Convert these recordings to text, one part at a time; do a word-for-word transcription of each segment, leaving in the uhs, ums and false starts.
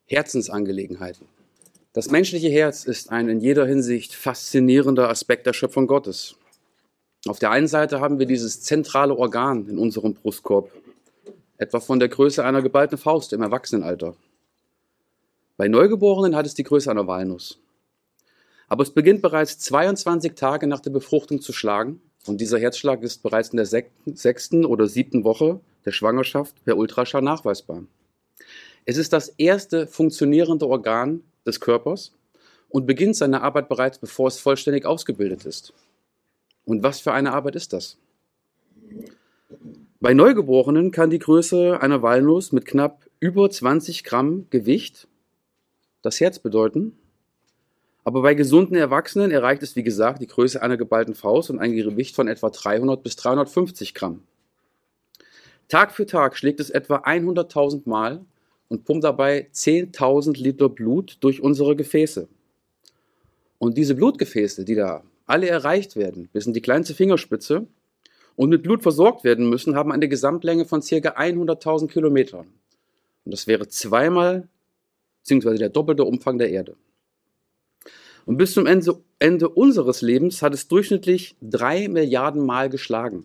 Herzensangelegenheiten. Das menschliche Herz ist ein in jeder Hinsicht faszinierender Aspekt der Schöpfung Gottes. Auf der einen Seite haben wir dieses zentrale Organ in unserem Brustkorb, etwa von der Größe einer geballten Faust im Erwachsenenalter. Bei Neugeborenen hat es die Größe einer Walnuss. Aber es beginnt bereits zweiundzwanzig Tage nach der Befruchtung zu schlagen und dieser Herzschlag ist bereits in der sechsten oder siebten Woche der Schwangerschaft per Ultraschall nachweisbar. Es ist das erste funktionierende Organ des Körpers und beginnt seine Arbeit bereits, bevor es vollständig ausgebildet ist. Und was für eine Arbeit ist das? Bei Neugeborenen kann die Größe einer Walnuss mit knapp über zwanzig Gramm Gewicht das Herz bedeuten. Aber bei gesunden Erwachsenen erreicht es, wie gesagt, die Größe einer geballten Faust und ein Gewicht von etwa dreihundert bis dreihundertfünfzig Gramm. Tag für Tag schlägt es etwa hunderttausend Mal und pumpt dabei zehntausend Liter Blut durch unsere Gefäße. Und diese Blutgefäße, die da alle erreicht werden, bis in die kleinste Fingerspitze und mit Blut versorgt werden müssen, haben eine Gesamtlänge von ca. hunderttausend Kilometern. Und das wäre zweimal, beziehungsweise der doppelte Umfang der Erde. Und bis zum Ende, Ende unseres Lebens hat es durchschnittlich drei Milliarden Mal geschlagen.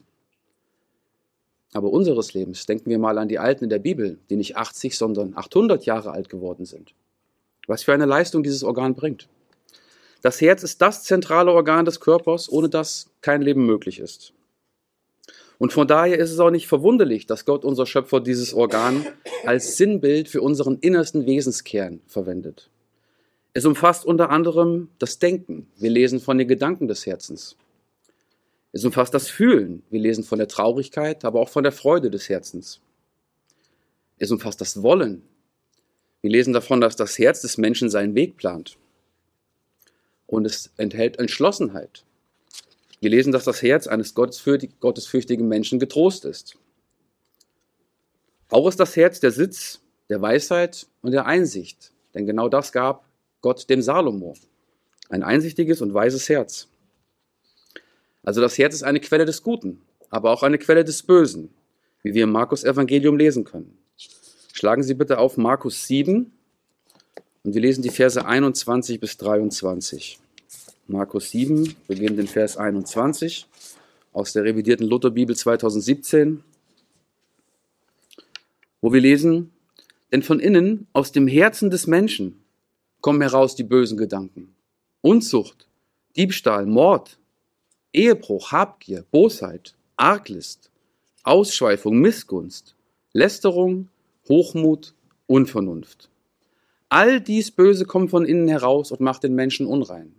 Aber unseres Lebens, denken wir mal an die Alten in der Bibel, die nicht achtzig, sondern achthundert Jahre alt geworden sind. Was für eine Leistung dieses Organ bringt. Das Herz ist das zentrale Organ des Körpers, ohne das kein Leben möglich ist. Und von daher ist es auch nicht verwunderlich, dass Gott, unser Schöpfer, dieses Organ als Sinnbild für unseren innersten Wesenskern verwendet. Es umfasst unter anderem das Denken. Wir lesen von den Gedanken des Herzens. Es umfasst das Fühlen. Wir lesen von der Traurigkeit, aber auch von der Freude des Herzens. Es umfasst das Wollen. Wir lesen davon, dass das Herz des Menschen seinen Weg plant. Und es enthält Entschlossenheit. Wir lesen, dass das Herz eines gottesfürchtigen Menschen getrost ist. Auch ist das Herz der Sitz der Weisheit und der Einsicht. Denn genau das gab Gott dem Salomo. Ein einsichtiges und weises Herz. Also das Herz ist eine Quelle des Guten, aber auch eine Quelle des Bösen, wie wir im Markus-Evangelium lesen können. Schlagen Sie bitte auf Markus sieben und wir lesen die Verse einundzwanzig bis dreiundzwanzig. Markus sieben beginnt in Vers einundzwanzig aus der revidierten Lutherbibel zweitausendsiebzehn, wo wir lesen: Denn von innen, aus dem Herzen des Menschen, kommen heraus die bösen Gedanken. Unzucht, Diebstahl, Mord, Ehebruch, Habgier, Bosheit, Arglist, Ausschweifung, Missgunst, Lästerung, Hochmut, Unvernunft. All dies Böse kommt von innen heraus und macht den Menschen unrein.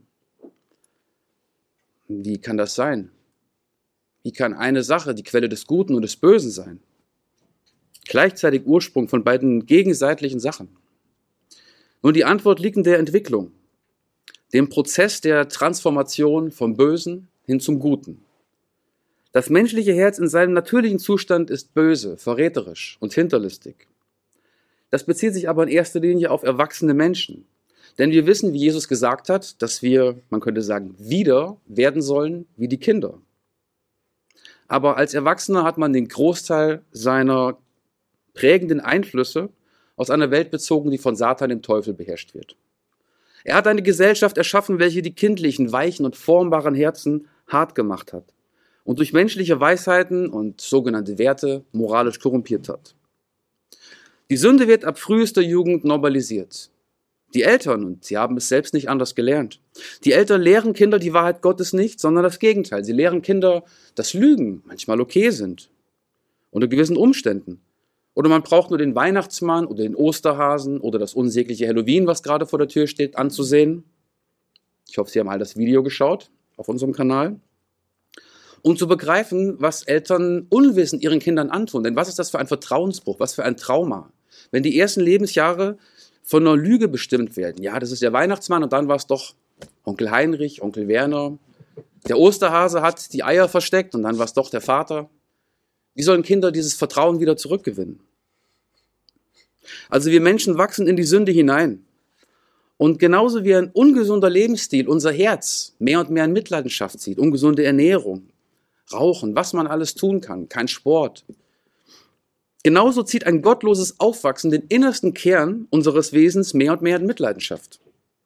Wie kann das sein? Wie kann eine Sache die Quelle des Guten und des Bösen sein? Gleichzeitig Ursprung von beiden gegensätzlichen Sachen. Nun, die Antwort liegt in der Entwicklung, dem Prozess der Transformation vom Bösen hin zum Guten. Das menschliche Herz in seinem natürlichen Zustand ist böse, verräterisch und hinterlistig. Das bezieht sich aber in erster Linie auf erwachsene Menschen. Denn wir wissen, wie Jesus gesagt hat, dass wir, man könnte sagen, wieder werden sollen wie die Kinder. Aber als Erwachsener hat man den Großteil seiner prägenden Einflüsse aus einer Welt bezogen, die von Satan, dem Teufel, beherrscht wird. Er hat eine Gesellschaft erschaffen, welche die kindlichen, weichen und formbaren Herzen hart gemacht hat und durch menschliche Weisheiten und sogenannte Werte moralisch korrumpiert hat. Die Sünde wird ab frühester Jugend normalisiert. Die Eltern, und sie haben es selbst nicht anders gelernt, die Eltern lehren Kinder die Wahrheit Gottes nicht, sondern das Gegenteil. Sie lehren Kinder, dass Lügen manchmal okay sind, unter gewissen Umständen. Oder man braucht nur den Weihnachtsmann oder den Osterhasen oder das unsägliche Halloween, was gerade vor der Tür steht, anzusehen. Ich hoffe, Sie haben all das Video geschaut auf unserem Kanal. Um zu begreifen, was Eltern unwissend ihren Kindern antun. Denn was ist das für ein Vertrauensbruch, was für ein Trauma? Wenn die ersten Lebensjahre von einer Lüge bestimmt werden. Ja, das ist der Weihnachtsmann und dann war es doch Onkel Heinrich, Onkel Werner. Der Osterhase hat die Eier versteckt und dann war es doch der Vater. Wie sollen Kinder dieses Vertrauen wieder zurückgewinnen? Also wir Menschen wachsen in die Sünde hinein. Und genauso wie ein ungesunder Lebensstil unser Herz mehr und mehr in Mitleidenschaft zieht, ungesunde Ernährung, Rauchen, was man alles tun kann, kein Sport, Genauso zieht ein gottloses Aufwachsen den innersten Kern unseres Wesens mehr und mehr in Mitleidenschaft.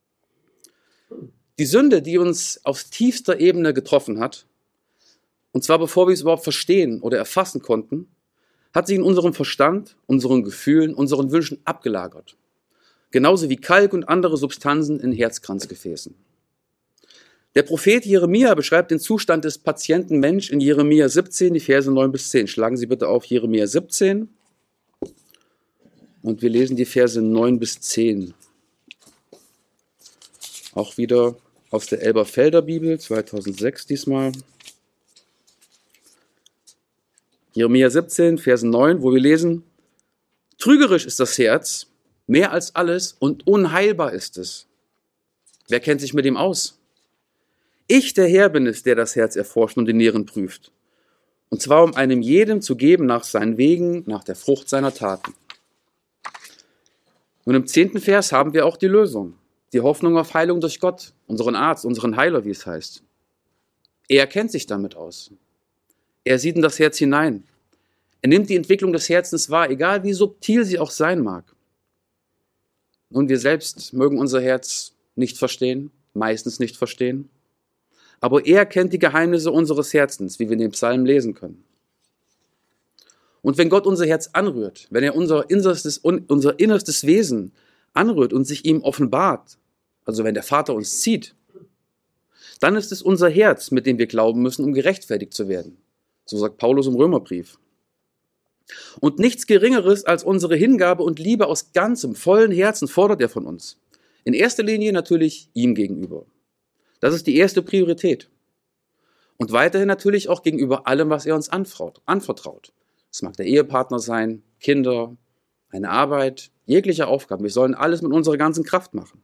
Die Sünde, die uns auf tiefster Ebene getroffen hat, und zwar bevor wir es überhaupt verstehen oder erfassen konnten, hat sich in unserem Verstand, unseren Gefühlen, unseren Wünschen abgelagert. Genauso wie Kalk und andere Substanzen in Herzkranzgefäßen. Der Prophet Jeremia beschreibt den Zustand des Patienten Mensch in Jeremia siebzehn, die Verse neun bis zehn. Schlagen Sie bitte auf Jeremia siebzehn und wir lesen die Verse neun bis zehn. Auch wieder aus der Elberfelder Bibel, zweitausendsechs diesmal. Jeremia siebzehn, Verse neun, wo wir lesen: Trügerisch ist das Herz, mehr als alles, und unheilbar ist es. Wer kennt sich mit ihm aus? Ich, der Herr, bin es, der das Herz erforscht und die Nieren prüft. Und zwar, um einem jedem zu geben nach seinen Wegen, nach der Frucht seiner Taten. Und im zehnten Vers haben wir auch die Lösung. Die Hoffnung auf Heilung durch Gott, unseren Arzt, unseren Heiler, wie es heißt. Er kennt sich damit aus. Er sieht in das Herz hinein. Er nimmt die Entwicklung des Herzens wahr, egal wie subtil sie auch sein mag. Nun, wir selbst mögen unser Herz nicht verstehen, meistens nicht verstehen. Aber er kennt die Geheimnisse unseres Herzens, wie wir in dem Psalm lesen können. Und wenn Gott unser Herz anrührt, wenn er unser innerstes, unser innerstes Wesen anrührt und sich ihm offenbart, also wenn der Vater uns zieht, dann ist es unser Herz, mit dem wir glauben müssen, um gerechtfertigt zu werden. So sagt Paulus im Römerbrief. Und nichts Geringeres als unsere Hingabe und Liebe aus ganzem, vollen Herzen fordert er von uns. In erster Linie natürlich ihm gegenüber. Das ist die erste Priorität. Und weiterhin natürlich auch gegenüber allem, was er uns anvertraut. Es mag der Ehepartner sein, Kinder, eine Arbeit, jegliche Aufgaben. Wir sollen alles mit unserer ganzen Kraft machen.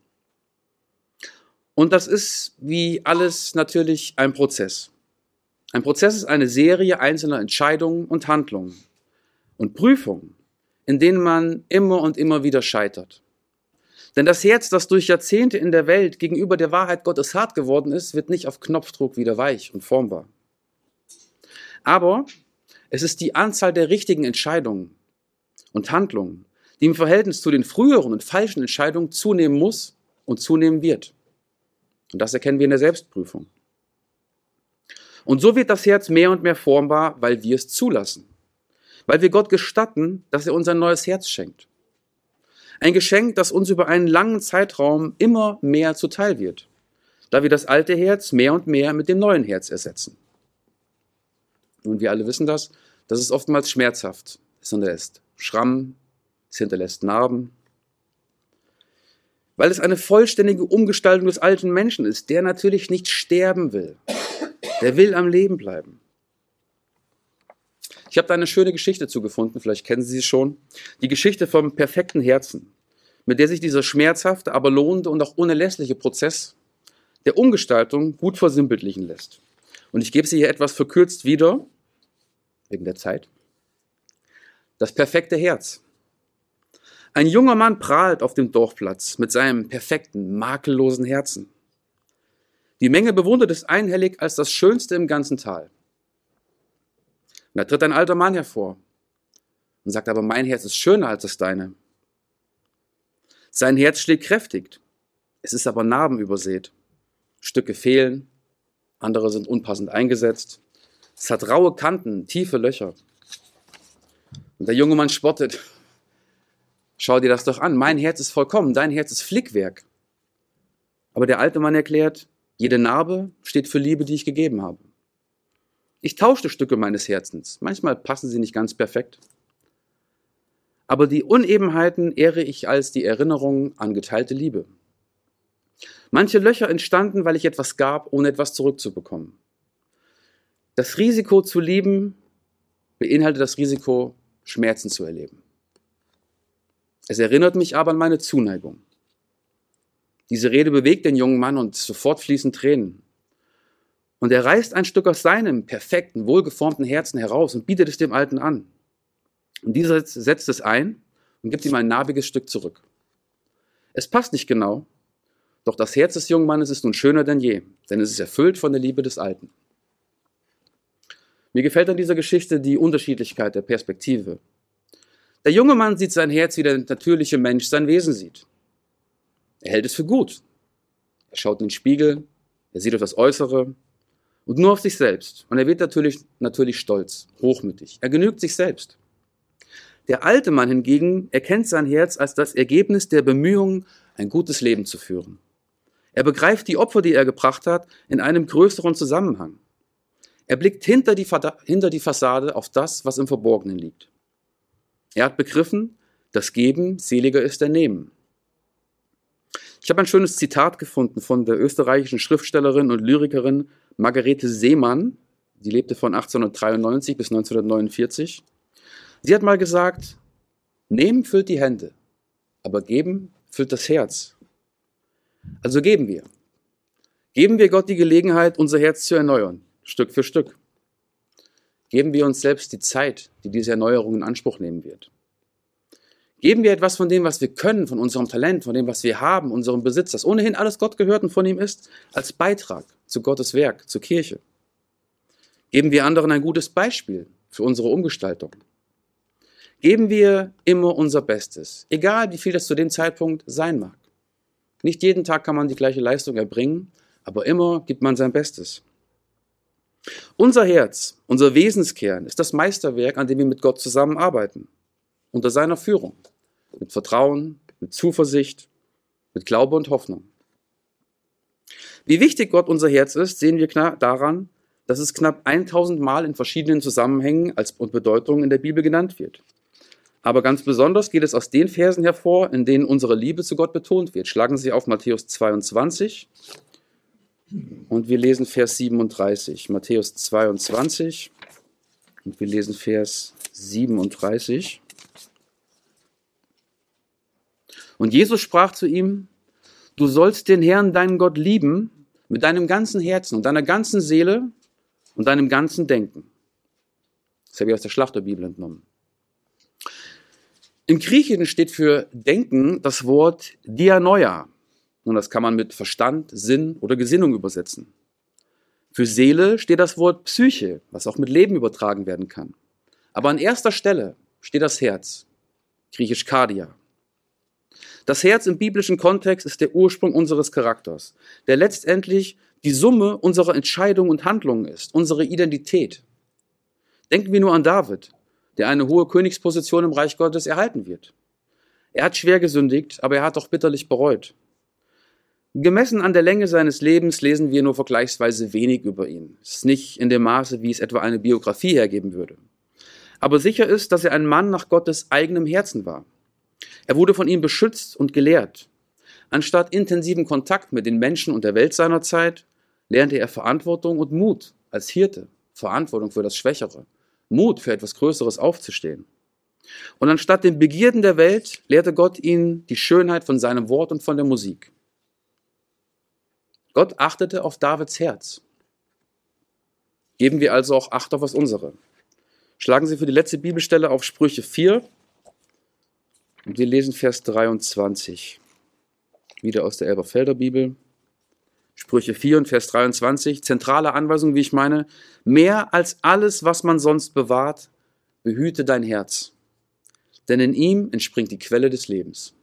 Und das ist wie alles natürlich ein Prozess. Ein Prozess ist eine Serie einzelner Entscheidungen und Handlungen und Prüfungen, in denen man immer und immer wieder scheitert. Denn das Herz, das durch Jahrzehnte in der Welt gegenüber der Wahrheit Gottes hart geworden ist, wird nicht auf Knopfdruck wieder weich und formbar. Aber es ist die Anzahl der richtigen Entscheidungen und Handlungen, die im Verhältnis zu den früheren und falschen Entscheidungen zunehmen muss und zunehmen wird. Und das erkennen wir in der Selbstprüfung. Und so wird das Herz mehr und mehr formbar, weil wir es zulassen. Weil wir Gott gestatten, dass er uns ein neues Herz schenkt. Ein Geschenk, das uns über einen langen Zeitraum immer mehr zuteil wird, da wir das alte Herz mehr und mehr mit dem neuen Herz ersetzen. Und wir alle wissen das, das ist oftmals schmerzhaft. Es hinterlässt Schrammen, es hinterlässt Narben. Weil es eine vollständige Umgestaltung des alten Menschen ist, der natürlich nicht sterben will. Der will am Leben bleiben. Ich habe da eine schöne Geschichte zugefunden, vielleicht kennen Sie sie schon. Die Geschichte vom perfekten Herzen, mit der sich dieser schmerzhafte, aber lohnende und auch unerlässliche Prozess der Umgestaltung gut versimpeltlichen lässt. Und ich gebe sie hier etwas verkürzt wieder, wegen der Zeit. Das perfekte Herz. Ein junger Mann prahlt auf dem Dorfplatz mit seinem perfekten, makellosen Herzen. Die Menge bewundert es einhellig als das Schönste im ganzen Tal. Und da tritt ein alter Mann hervor und sagt, aber mein Herz ist schöner als das deine. Sein Herz schlägt kräftig, es ist aber narbenübersät. Stücke fehlen, andere sind unpassend eingesetzt. Es hat raue Kanten, tiefe Löcher. Und der junge Mann spottet. Schau dir das doch an, mein Herz ist vollkommen, dein Herz ist Flickwerk. Aber der alte Mann erklärt, jede Narbe steht für Liebe, die ich gegeben habe. Ich tauschte Stücke meines Herzens. Manchmal passen sie nicht ganz perfekt. Aber die Unebenheiten ehre ich als die Erinnerung an geteilte Liebe. Manche Löcher entstanden, weil ich etwas gab, ohne etwas zurückzubekommen. Das Risiko zu lieben beinhaltet das Risiko, Schmerzen zu erleben. Es erinnert mich aber an meine Zuneigung. Diese Rede bewegt den jungen Mann und sofort fließen Tränen. Und er reißt ein Stück aus seinem perfekten, wohlgeformten Herzen heraus und bietet es dem Alten an. Und dieser setzt es ein und gibt ihm ein narbiges Stück zurück. Es passt nicht genau, doch das Herz des jungen Mannes ist nun schöner denn je, denn es ist erfüllt von der Liebe des Alten. Mir gefällt an dieser Geschichte die Unterschiedlichkeit der Perspektive. Der junge Mann sieht sein Herz, wie der natürliche Mensch sein Wesen sieht. Er hält es für gut. Er schaut in den Spiegel, er sieht auf das Äußere und nur auf sich selbst. Und er wird natürlich, natürlich stolz, hochmütig. Er genügt sich selbst. Der alte Mann hingegen erkennt sein Herz als das Ergebnis der Bemühungen, ein gutes Leben zu führen. Er begreift die Opfer, die er gebracht hat, in einem größeren Zusammenhang. Er blickt hinter die, hinter die Fassade auf das, was im Verborgenen liegt. Er hat begriffen, das Geben seliger ist der Nehmen. Ich habe ein schönes Zitat gefunden von der österreichischen Schriftstellerin und Lyrikerin Margarete Seemann. Die lebte von achtzehnhundertdreiundneunzig bis neunzehnhundertneunundvierzig. Sie hat mal gesagt, nehmen füllt die Hände, aber geben füllt das Herz. Also geben wir. Geben wir Gott die Gelegenheit, unser Herz zu erneuern, Stück für Stück. Geben wir uns selbst die Zeit, die diese Erneuerung in Anspruch nehmen wird. Geben wir etwas von dem, was wir können, von unserem Talent, von dem, was wir haben, unserem Besitz, das ohnehin alles Gott gehört und von ihm ist, als Beitrag zu Gottes Werk, zur Kirche. Geben wir anderen ein gutes Beispiel für unsere Umgestaltung. Geben wir immer unser Bestes, egal wie viel das zu dem Zeitpunkt sein mag. Nicht jeden Tag kann man die gleiche Leistung erbringen, aber immer gibt man sein Bestes. Unser Herz, unser Wesenskern ist das Meisterwerk, an dem wir mit Gott zusammenarbeiten. Unter seiner Führung, mit Vertrauen, mit Zuversicht, mit Glaube und Hoffnung. Wie wichtig Gott unser Herz ist, sehen wir daran, dass es knapp tausend Mal in verschiedenen Zusammenhängen als und Bedeutungen in der Bibel genannt wird. Aber ganz besonders geht es aus den Versen hervor, in denen unsere Liebe zu Gott betont wird. Schlagen Sie auf Matthäus zweiundzwanzig und wir lesen Vers siebenunddreißig. Matthäus zweiundzwanzig und wir lesen Vers siebenunddreißig. Und Jesus sprach zu ihm, du sollst den Herrn, deinen Gott, lieben mit deinem ganzen Herzen und deiner ganzen Seele und deinem ganzen Denken. Das habe ich aus der Schlachterbibel entnommen. Im Griechischen steht für Denken das Wort Dianoia. Und das kann man mit Verstand, Sinn oder Gesinnung übersetzen. Für Seele steht das Wort Psyche, was auch mit Leben übertragen werden kann. Aber an erster Stelle steht das Herz, griechisch Kardia. Das Herz im biblischen Kontext ist der Ursprung unseres Charakters, der letztendlich die Summe unserer Entscheidungen und Handlungen ist, unsere Identität. Denken wir nur an David, der eine hohe Königsposition im Reich Gottes erhalten wird. Er hat schwer gesündigt, aber er hat auch bitterlich bereut. Gemessen an der Länge seines Lebens lesen wir nur vergleichsweise wenig über ihn. Es ist nicht in dem Maße, wie es etwa eine Biografie hergeben würde. Aber sicher ist, dass er ein Mann nach Gottes eigenem Herzen war. Er wurde von ihm beschützt und gelehrt. Anstatt intensiven Kontakt mit den Menschen und der Welt seiner Zeit, lernte er Verantwortung und Mut als Hirte, Verantwortung für das Schwächere, Mut für etwas Größeres aufzustehen. Und anstatt den Begierden der Welt lehrte Gott ihn die Schönheit von seinem Wort und von der Musik. Gott achtete auf Davids Herz. Geben wir also auch Acht auf das unsere. Schlagen Sie für die letzte Bibelstelle auf Sprüche vier und wir lesen Vers dreiundzwanzig. Wieder aus der Elberfelder Bibel. Sprüche vier und Vers dreiundzwanzig, zentrale Anweisung, wie ich meine, mehr als alles, was man sonst bewahrt, behüte dein Herz, denn in ihm entspringt die Quelle des Lebens.